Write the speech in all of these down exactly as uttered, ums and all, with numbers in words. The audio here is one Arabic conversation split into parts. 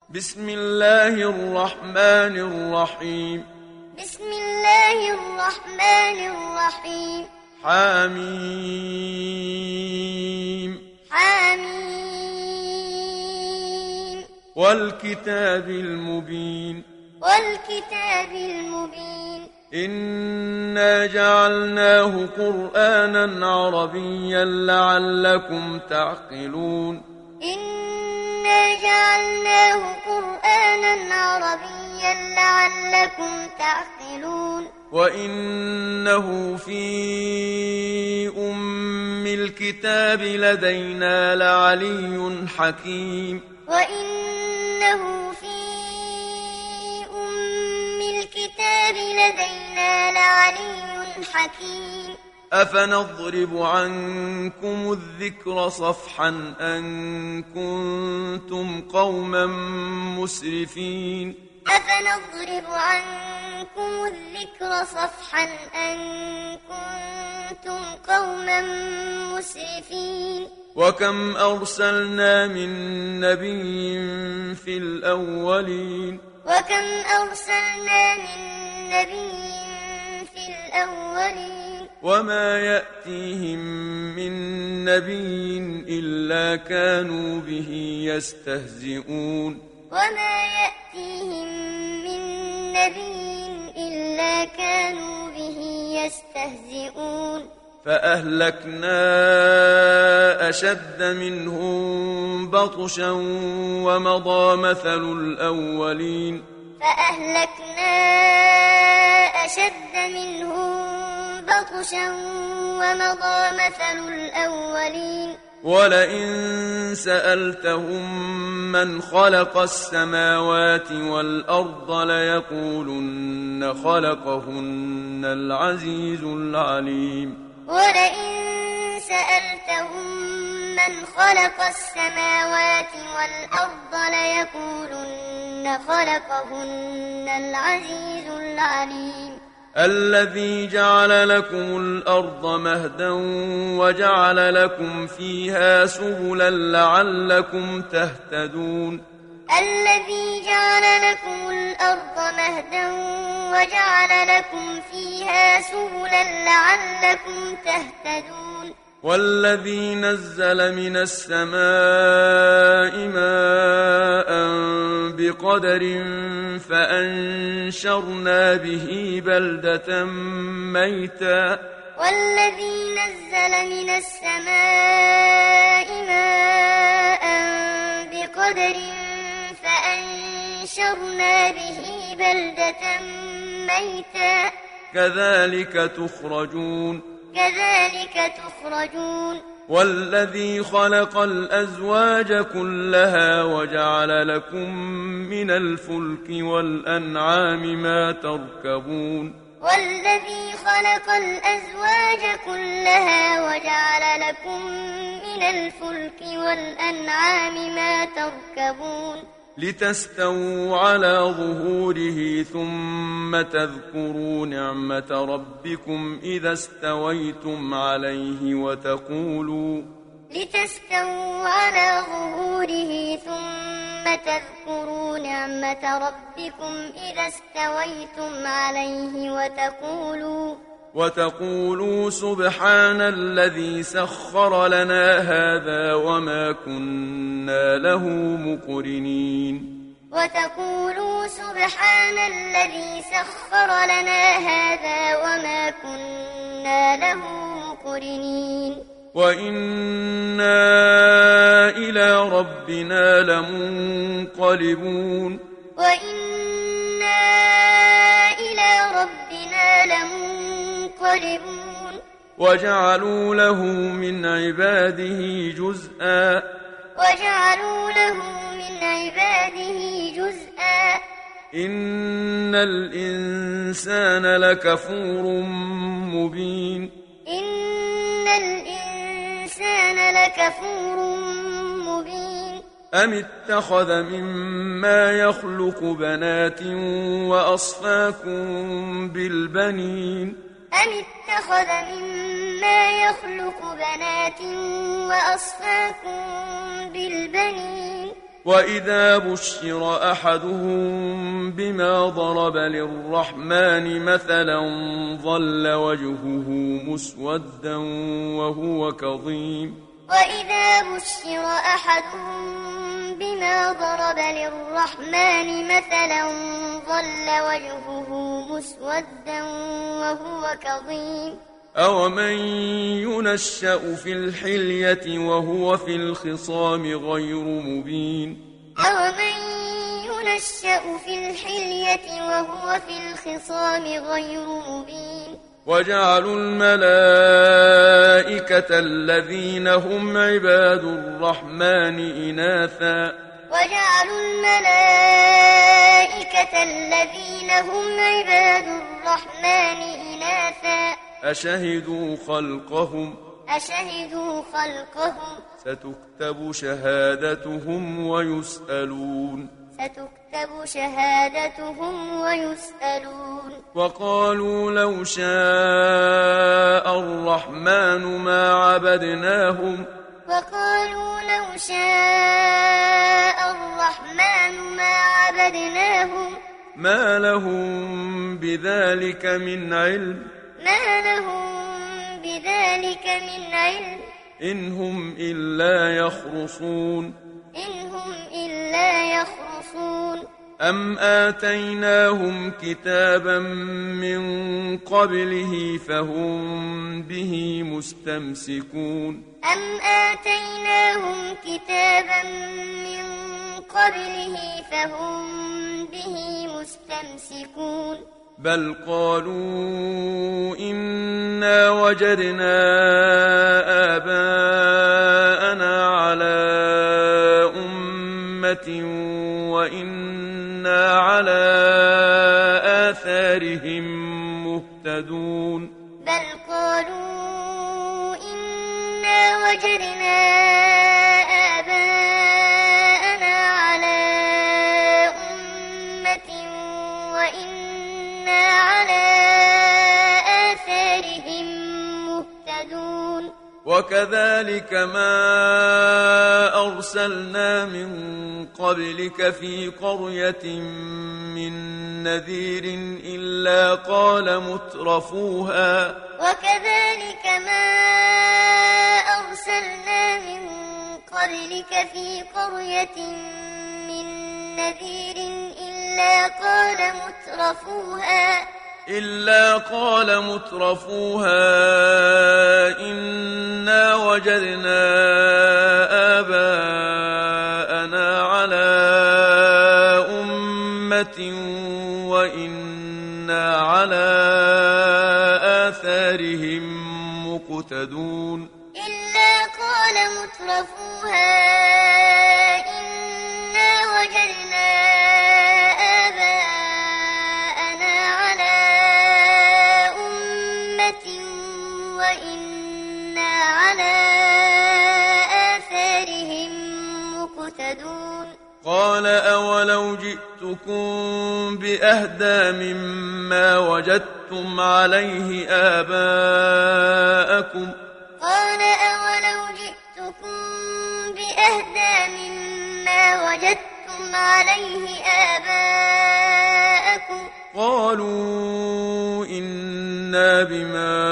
بسم الله الرحمن الرحيم. بسم الله الرحمن الرحيم. حميم. حميم. والكتاب المبين. والكتاب المبين. إنا جعلناه قرآنا عربيا لعلكم تعقلون. إنا جعلناه قرآنا عربيا لعلكم تعقلون. وإنه في أم الكتاب لدينا لعلي حكيم. وإنه في أم الكتاب لدينا لعلي حكيم. أفنضرب عنكم الذكر صفحا أن كنتم قوما مسرفين. أفنضرب عنكم الذكر صفحا أن كنتم قوما مسرفين. وكم أرسلنا من نبي في الأولين. وكم أرسلنا من نبي في الأولين. وما يأتيهم من نبي إلا كانوا به يستهزئون. وما يأتيهم من نبي إلا كانوا به يستهزئون. فأهلكنا أشد منهم بطشا ومضى مثل الأولين. فأهلكنا أشد منهم بطشا ومضى مثل الأولين. ولئن سألتهم من خلق السماوات والأرض ليقولن خلقهن العزيز العليم. ولئن سألتهم من خلق السماوات والأرض ليقولن خلقهن العزيز العليم. الذي جعل لكم الأرض مهدا وجعل لكم فيها سبلا لعلكم تهتدون. الذي جعل لكم الأرض مهدا وجعل لكم فيها سبلا لعلكم تهتدون. والذي نزل من السماء ماء بقدر فأنشرنا به بلدة ميتا. والذي نزل من السماء ماء بقدر فأنشرنا به بلدة ميتا. كذلك تخرجون. كذلك تخرجون. والذي خلق الأزواج كلها وجعل لكم من الفلك والأنعام ما تركبون. والذي خلق الأزواج كلها وجعل لكم من الفلك والأنعام ما تركبون. لتستووا على ظهوره ثم تذكروا نعمة ربكم إذا استويتم عليه وتقولوا لتستووا على ظهوره ثم تذكروا نعمة ربكم إذا استويتم عليه وتقولوا وتقولوا سبحان الذي سخر لنا هذا وما كنا له مقرنين. وتقولوا سبحان الذي سخر لنا هذا وما كنا له مقرنين. وإنا إلى ربنا لمنقلبون. وإنا إلى ربنا لمنقلبون. وجعلوا له من عباده جزءا. وجعلوا له من عباده جزءا. إن الإنسان لكفور مبين. إن الإنسان لكفور مبين. أم اتخذ مما يخلق بنات وأصفاكم بالبنين. أم اتخذ مما يخلق بنات وأصفاكم بالبنين. وإذا بشر أحدهم بما ضرب للرحمن مثلا ظل وجهه مسودا وهو كظيم وإذا بشر أحدهم بما ضرب للرحمن مثلا ظل وجهه مسودا وهو كظيم أومن ينشأ في الحلية وهو في الخصام غير مبين أومن ينشأ في الحلية وهو في الخصام غير مبين وجعلوا الملائكة الذين هم عباد الرحمن إناثا وجعلوا الملائكة الذين هم عباد الرحمن إناثا أشهدوا خلقهم أشهدوا خلقهم ستكتب شهادتهم ويسألون ستكتب شهادتهم ويسألون وقالوا لو شاء الرحمن ما عبدناهم وقالوا لو شاء الرحمن ما عبدناهم ما لهم بذلك من علم ما لهم بذلك من علم إن هم إلا يخرصون إن هم إلا يخرصون أم آتيناهم كتابا من قبله فهم به مستمسكون أم آتيناهم كتابا من قبله فهم به مستمسكون بل قالوا إنا وجدنا آباءنا على أمة وإنا على آثارهم مهتدون بل قالوا إنا وجدنا آباءنا على أمة وإنا على آثارهم مهتدون وكذلك ما أرسلنا من قبلك في قرية من نذير إلا قال مترفوها وكذلك ما أرسلنا من قبلك في قرية من نذير إلا قال مترفوها إلا قال مترفوها إنا وجدنا آباءنا على أمة وإنا على آثارهم مقتدون إلا قال مترفوها إنا وجدنا آباءنا على أمة وإنا على آثارهم مقتدون قال أولو جئتكم بأهدى مما وجدتم عليه آباءكم قال أولو جئتكم بأهدى مما وجدتم عليه آباءكم قالوا إنا بما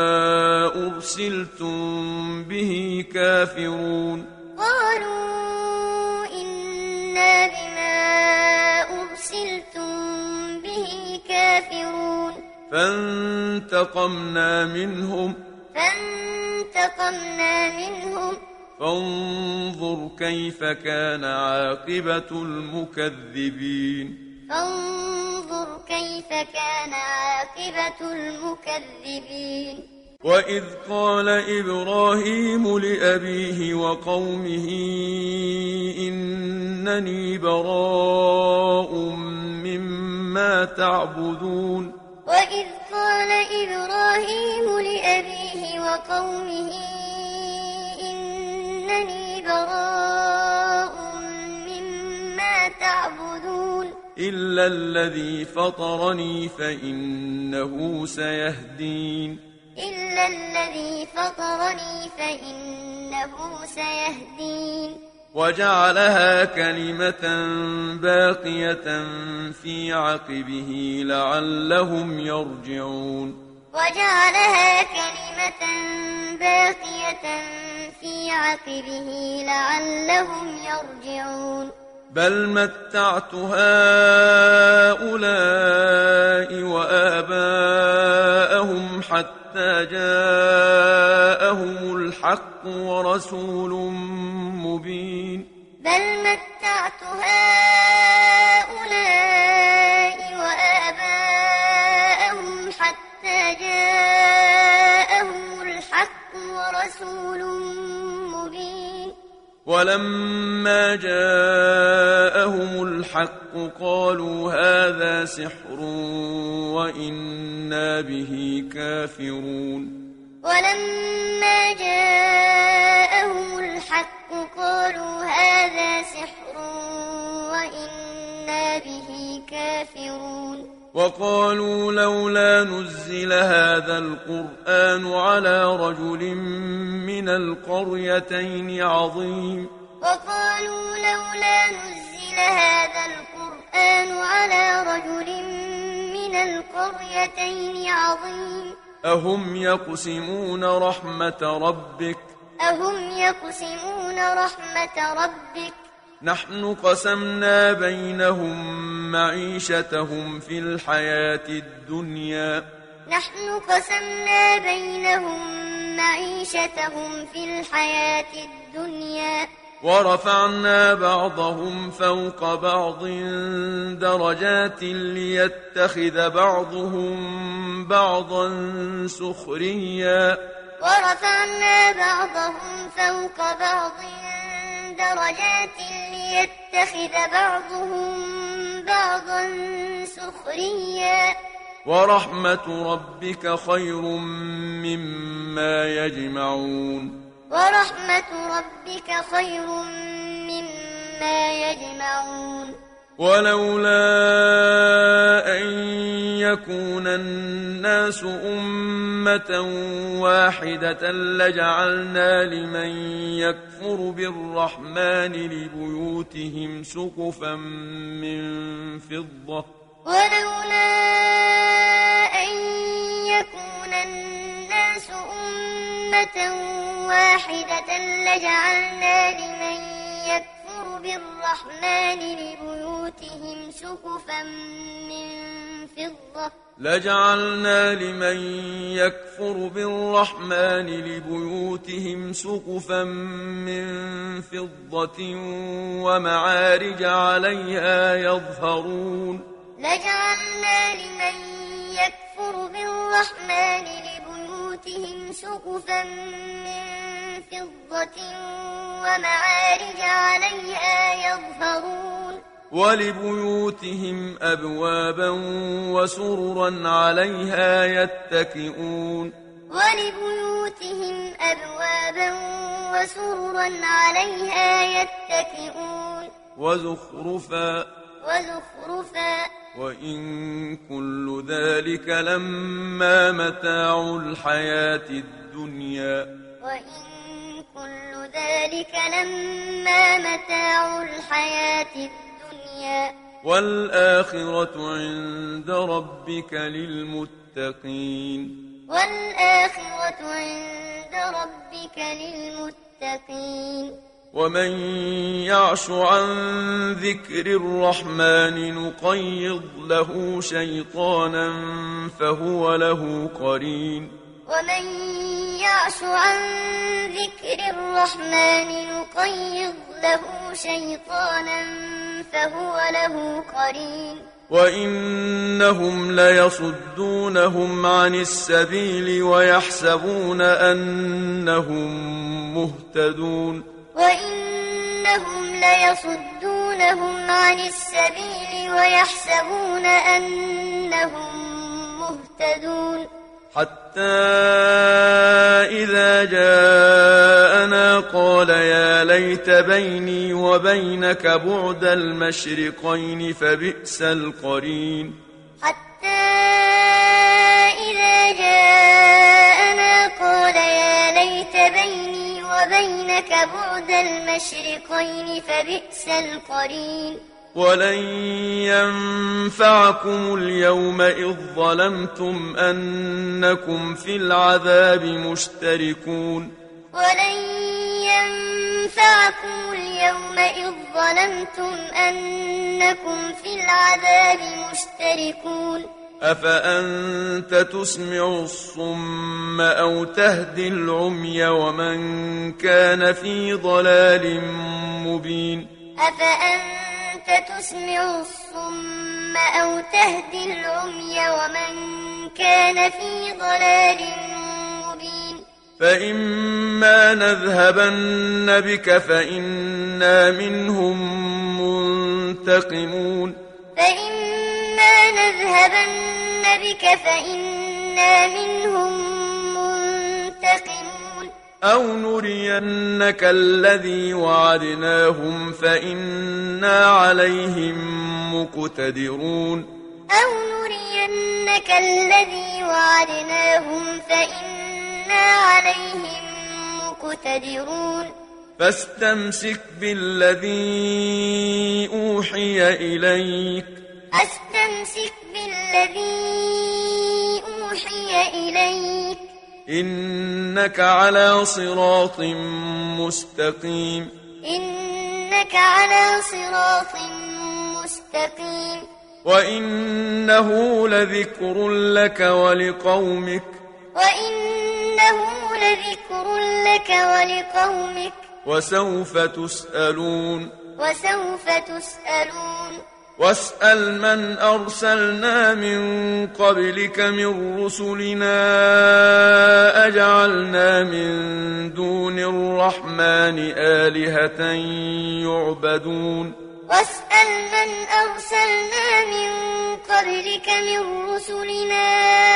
أرسلتم به كافرون قالوا إنا بما أرسلتم به كافرون فانتقمنا منهم فانتقمنا منهم فانظر كيف كان عاقبة المكذبين فانظر كيف كان عاقبة المكذبين وإذ قال إبراهيم لأبيه وقومه إنني براء مما تعبدون وإذ قال إبراهيم لأبيه وقومه إنني براء مما تعبدون إلا الذي فطرني فإنه سيهدين إلا الذي فطرني فإنه سيهدين وجعلها كلمة باقية في عقبه لعلهم يرجعون وجعلها كلمة باقية في عقبه لعلهم يرجعون بل متعت هؤلاء وآباءهم حتى جاءهم الحق ورسول مبين بل متعت هؤلاء وآباءهم حتى جاءهم الحق ورسول مبين ولما جاءهم الحق قالوا هذا سحر وإنا به كافرون ولما جاءهم الحق قالوا هذا سحر وإنا به كافرون وقالوا لولا نزل هذا القرآن على رجل من القريتين عظيم وقالوا لولا نزل هذا القرآن على رجل من القريتين عظيم أهم يقسمون رحمة ربك أهم يقسمون رحمة ربك نحن قسمنا بينهم معيشتهم في الحياة الدنيا نحن قسمنا بينهم معيشتهم في الحياة الدنيا ورفعنا بعضهم فوق بعض درجات ليتخذ بعضهم بعضا سخريا ورفعنا بعضهم فوق بعض درجات ليتخذ بعضهم بعضا سخريا ورحمة ربك خير مما يجمعون ورحمة ربك خير مما يجمعون ولولا أن يكون الناس أمة واحدة لجعلنا لمن يكفر بالرحمن لبيوتهم سقفا من فضة ولولا أن يكون الناس أمة واحدة لجعلنا لمن يكفر بالرحمن لبيوتهم سقفا من فضة لجعلنا لمن يكفر بالرحمن لبيوتهم سقفا من فضة ومعارج عليها يظهرون لجعلنا لمن يكفر بالرحمن لبيوتهم سقفا من فضة ومعارج عليها يظهرون ولبيوتهم أبوابا وسررا عليها يتكئون ولبيوتهم أبوابا وسررا عليها يتكئون وزخرفا وزخرفا وإن كل ذلك لما متاع الحياة الدنيا وإن كل ذلك لما متاع الحياة الدنيا والآخرة عند ربك للمتقين والآخرة عند ربك للمتقين ومن يعش عن ذكر الرحمن نقيض له شيطانا فهو له قرين ومن يعش عن ذكر الرحمن نقيض له شيطانا فهو له قرين وإنهم ليصدونهم عن السبيل ويحسبون أنهم مهتدون وإنهم ليصدونهم عن السبيل ويحسبون أنهم مهتدون حتى إذا جاءنا قال يا ليت بيني وبينك بعد المشرقين فبئس القرين حتى إذا جاءنا قال يا ليت بيني وبينك وبينك بعد المشرقين فبئس القرين ولن ينفعكم اليوم إذ ظلمتم أنكم في العذاب مشتركون ولن ينفعكم اليوم إذ ظلمتم أنكم في العذاب مشتركون أفأنت تسمع الصم أو تهدي العمي ومن كان في ضلال مبين أفأنت تسمع الصم أو تهدي العمي ومن كان في ضلال مبين فإما نذهبن بك فإنا منهم منتقمون فإما نذهبن بك فإنا منهم منتقمون أو نرينك الذي وعدناهم فإنا عليهم مقتدرون أو نرينك الذي وعدناهم فإنا عليهم مقتدرون فاستمسك بالذي أوحي إليك فاستمسك بالذي أوحي إليك إنك على صراط مستقيم إنك على صراط مستقيم وإنه لذكر لك ولقومك وإنه لذكر لك ولقومك وسوف تسألون وسوف تسألون واسأل من أرسلنا من قبلك من رسلنا أجعلنا من دون الرحمن آلهة يعبدون واسأل من أرسلنا من قبلك من رسلنا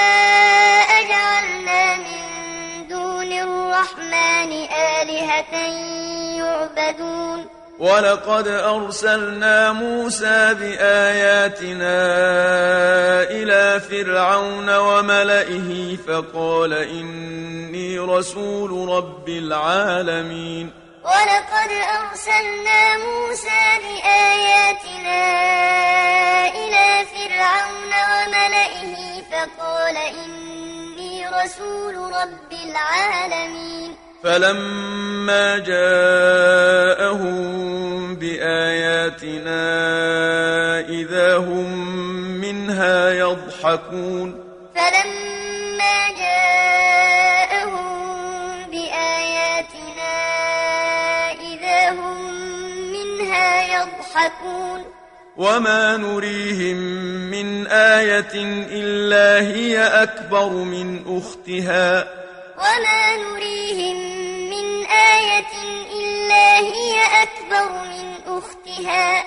أجعلنا من دون الرحمن آلهة يعبدون ولقد أرسلنا موسى بآياتنا إلى فرعون وملئه فقال إني رسول رب العالمين ولقد أرسلنا موسى بآياتنا إلى فرعون وملئه فقال إني رسول رب العالمين فلما جاءهم بآياتنا إذا هم منها يضحكون فلما جاءهم بآياتنا إذا هم منها يضحكون وما نريهم من آية إلا هي أكبر من أختها وما نريهم من آية إلا هي أكبر من أختها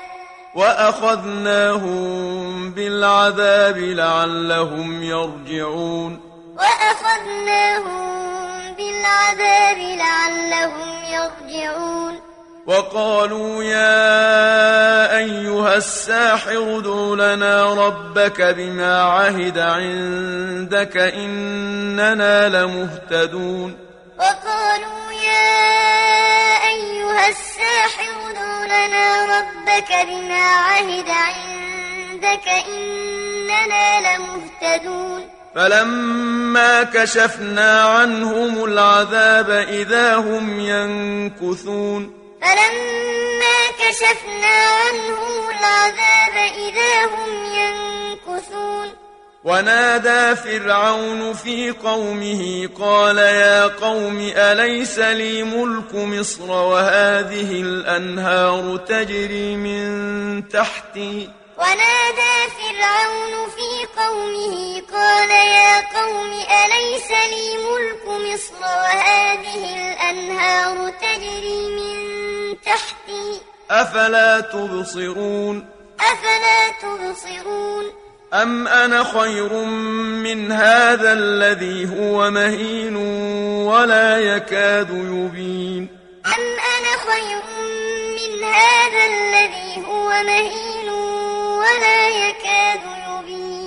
وأخذناهم بالعذاب لعلهم يرجعون وأخذناهم بالعذاب لعلهم يرجعون وقالوا يا أيها الساحر ادع لنا ربك بما عهد عندك إننا لمهتدون وقالوا يا أيها الساحر ادع لنا ربك بما عهد عندك إننا لمهتدون فلما كشفنا عنهم العذاب إذا هم ينكثون فلما كشفنا عنهم العذاب إذا هم ينكثون ونادى فرعون في قومه قال يا قوم أليس لي ملك مصر وهذه الأنهار تجري من تحتي ونادى فرعون في قومه قال يا قوم أليس لي ملك مصر وهذه الأنهار تجري من تحتي أفلا تبصرون أفلا تبصرون أم أنا خير من هذا الذي هو مهين ولا يكاد يبين أم أنا خير من هذا الذي هو مهين ولا يكاد يبين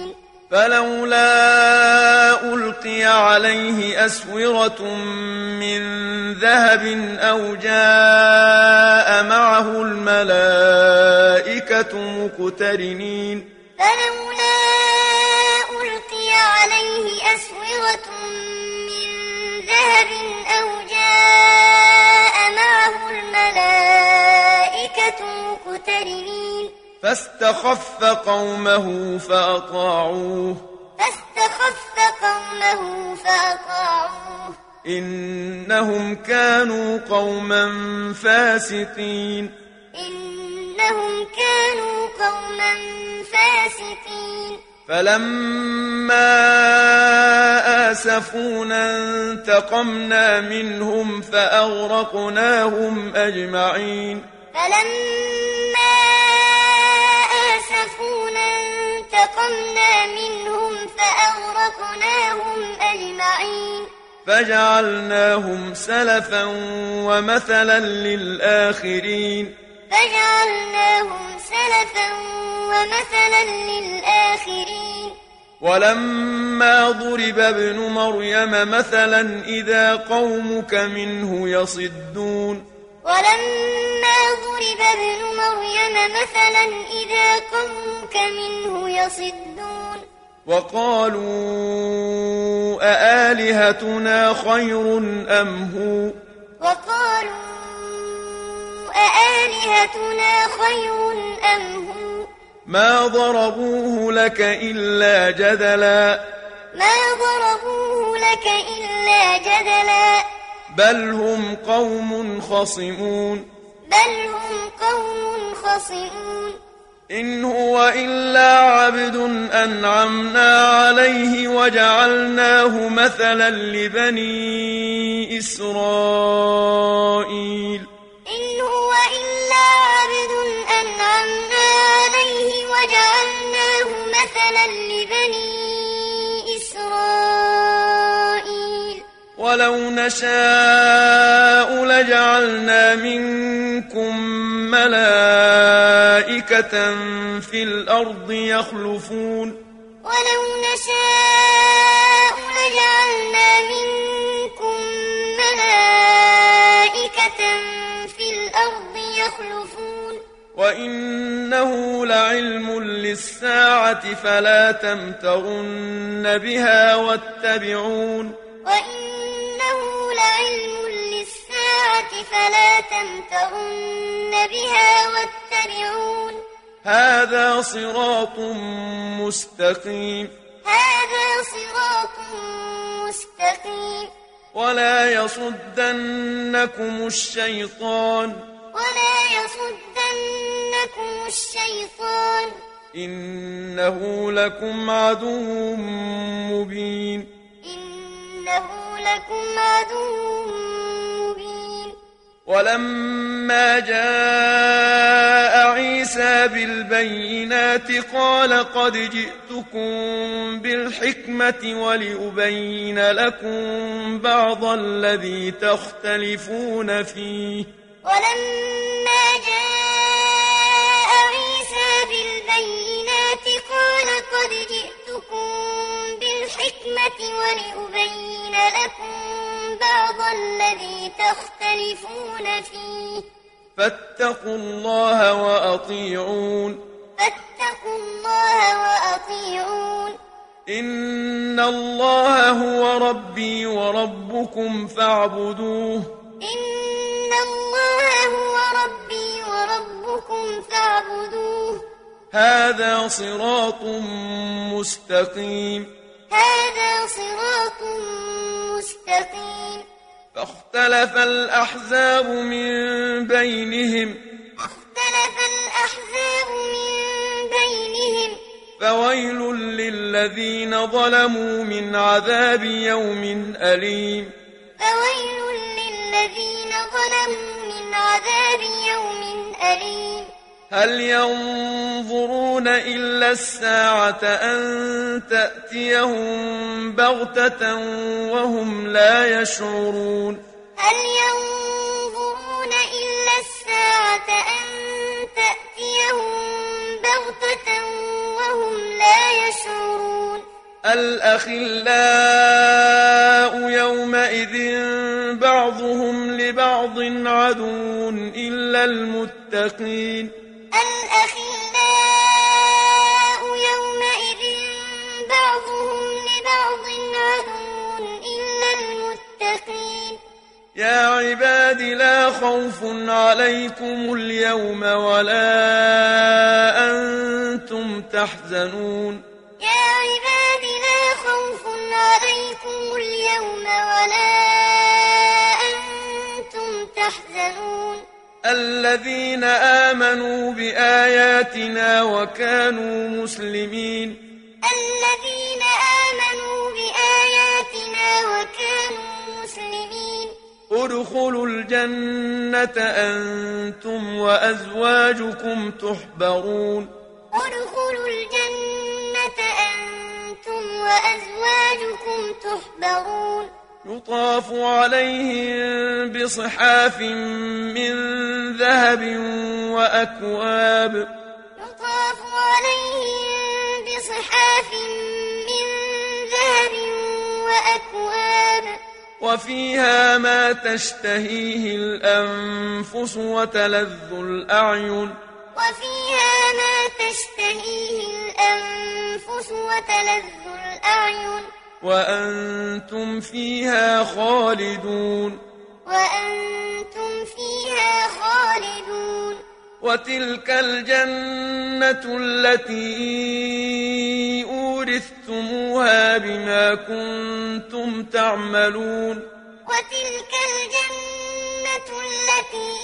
فلولا ألقي عليه أسورة من ذهب أو جاء معه الملائكة مقترنين فلولا ألقي عليه أسورة من ذهب أو جاء معه الملائكة مقترنين فاستخف قومه فأطاعوه فاستخف قومه فأطاعوه إنهم كانوا قوما فاسقين إنهم كانوا قوما فاسقين فلما آسفونا انتقمنا منهم فأغرقناهم أجمعين فلما آسفونا انتقمنا منهم فأغرقناهم أجمعين فجعلناهم سلفا ومثلا للآخرين فجعلناهم سلفا ومثلا للآخرين ولما ضرب ابن مريم مثلا إذا قومك منه يصدون ولما ضرب ابن مريم مثلا إذا قومك منه يصدون وقالوا أآلهتنا خير أم هو وقالوا أآلهتنا خير أم هو ما ضربوه لك إلا جدلا ما ضربوه لك إلا جدلا بل هم قوم خصمون بل هم قوم خصمون إن هو إلا عبد أنعمنا عليه وجعلناه مثلا لبني إسرائيل إن هو إلا عبد أنعمنا عليه وجعلناه مثلا لبني إسرائيل ولو نشاء لجعلنا منكم ملائكة في الأرض يخلفون ولو نشاء لجعلنا منكم ملائكة في الأرض يخلفون وإنه لعلم للساعة فلا تمترن بها واتبعون وإنه لعلم للساعة فلا تمترن بها واتبعون هذا صراط مستقيم هذا صراط مستقيم ولا يصدنكم الشيطان ولا يصدنكم الشيطان إنه لكم عدو مبين إنه لكم عدو مبين ولما جاء عيسى بالبينات قال قد جئتكم بالحكمة ولأبين لكم بعض الذي تختلفون فيه ولما جاء عيسى بالبينات قال قد جئتكم بالحكمة ولأبين لكم بعض الذي تختلفون فيه فاتقوا الله وأطيعون فاتقوا الله وأطيعون إن الله هو ربي وربكم فاعبدوه إن الله هو ربي وربكم فاعبدوه هذا صراط مستقيم هذا صراط مستقيم فاختلف الأحزاب من بينهم فاختلف الأحزاب من بينهم فويل للذين ظلموا من عذاب يوم أليم فويل للذين ظلموا من عذاب يوم أليم هل ينظرون إلا الساعة أن تأتيهم بغتة وهم لا يشعرون هل ينظرون إلا الساعة أن تأتيهم بغتة وهم لا يشعرون الأخلاء يومئذ بعضهم لبعض عدو إلا المتقين الأخلاء يومئذ بعضهم لبعض عدو إلا المتقين يا عباد لا خوف عليكم اليوم ولا أنتم تحزنون يا عباد لا خوف عليكم اليوم ولا أنتم تحزنون الذين آمنوا بآياتنا وكانوا مسلمين الذين آمنوا بآياتنا وكانوا مسلمين ادخلوا الجنة أنتم وأزواجكم تحبرون ادخلوا الجنة أنتم وأزواجكم تحبرون يطاف عليهم بصحاف من ذهب وأكواب يطاف عليهم بصحاف من ذهب وأكواب وفيها ما تشتهيه الأنفس وتلذ الأعين وفيها ما تشتهيه الأنفس وتلذ الأعين وأنتم فيها خالدون وأنتم فيها خالدون وتلك الجنة التي أورثتموها بما كنتم تعملون وتلك الجنة التي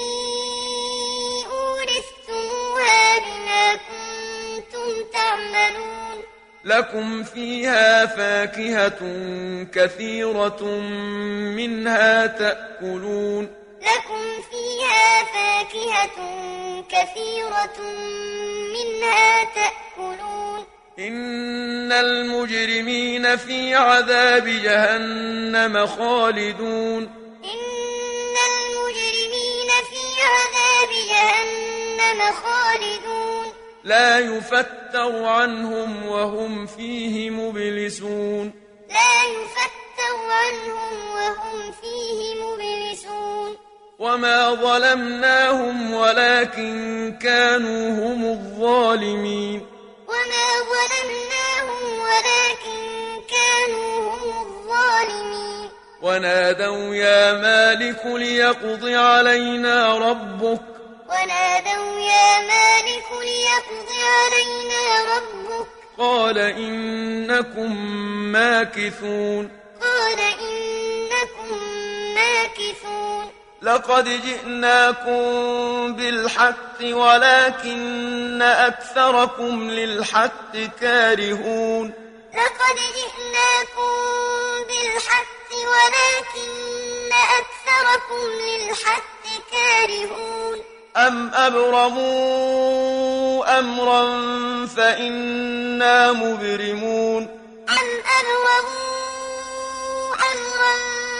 أورثتموها بما كنتم تعملون لكم فيها فاكهة كثيرة منها تأكلون لكم فيها فاكهة كثيرة منها تأكلون إن المجرمين في عذاب جهنم خالدون إن المجرمين في عذاب جهنم خالدون لا يفتر عنهم وهم فيه مبلسون لا يفتر عنهم وهم فيه مبلسون وما ظلمناهم ولكن كانوا هم الظالمين وما ظلمناهم ولكن كانوا هم الظالمين ونادوا يا مالك ليقض علينا ربك ونادوا يا مالك ليقض علينا ربك قال إنكم ماكثون قال إنكم ماكثون لقد جئناكم بالحق ولكن أكثركم للحق كارهون لقد جئناكم بالحق ولكن أكثركم للحق كارهون أم أبرموا أمرا فإنا مبرمون أم أبرموا أمرا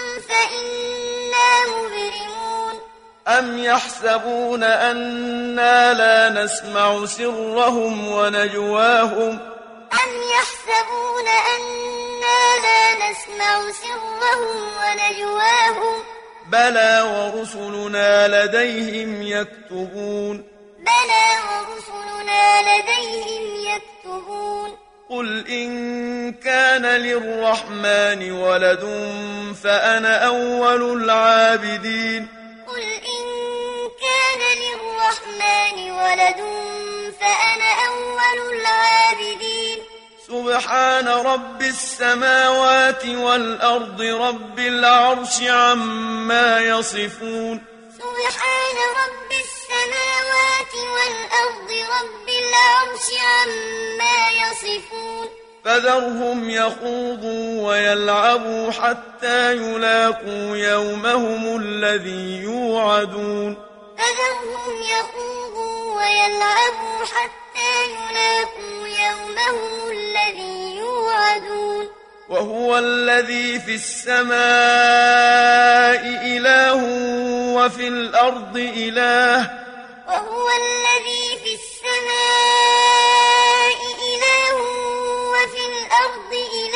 فإنا مبرمون أم يحسبون أنا لا نسمع سرهم ونجواهم أم يحسبون أنا لا نسمع سرهم ونجواهم بلى ورسلنا لديهم يكتبون بلى ورسلنا لديهم يكتبون قل إن كان للرحمن ولد فأنا أول العابدين قل إن كان للرحمن ولد فأنا أول العابدين سبحان رب السماوات والأرض رب العرش عما يصفون سبحان رب السماوات والأرض رب العرش عما يصفون فذرهم يخوضوا ويلعبوا حتى يلاقوا يومهم الذي يوعدون فذرهم يخوضوا ويلعبوا حتى يلاقوا يومهم الذي يوعدون وهو الذي في السماء إله وفي الأرض إله وهو الذي في السماء إله وفي الأرض إله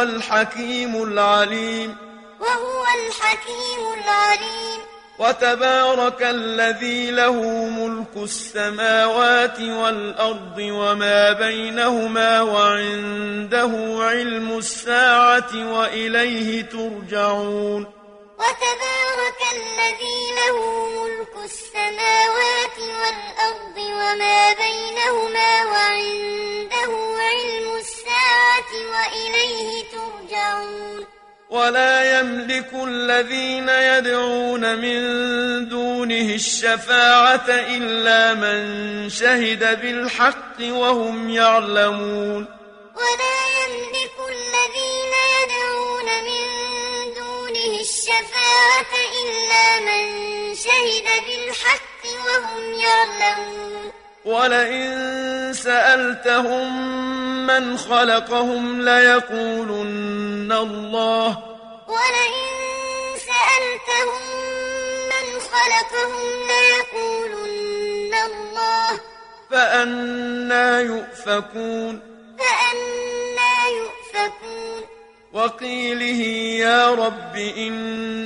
وهو الحكيم العليم وهو الحكيم العليم وتبارك الذي له ملك السماوات والأرض وما بينهما وعنده علم الساعة وإليه ترجعون وتبارك الذي له ملك السماوات والأرض وما بينهما وعنده علم الساعة وإليه ترجعون ولا يملك الذين يدعون من دونه الشفاعة إلا من شهد بالحق وهم يعلمون ولا يملك الذين يدعون من دونه الشفاعة إلا من شهد بالحق وهم يعلمون ولئن سألتهم من خلقهم ليقولن الله ولئن سألتهم من خلقهم ليقولن الله فأنى يؤفكون فأنى يؤفكون وقيله يا رب إن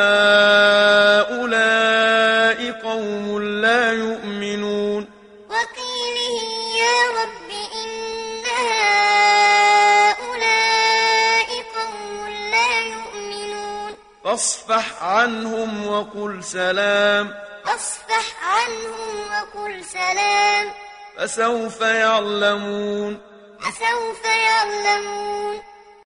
هؤلاء قوم لا يؤمنون وقيله يا رب إن هؤلاء قوم لا يؤمنون فاصفح عنهم وقل سلام فاصفح عنهم وقل سلام فسوف يعلمون فسوف يعلمون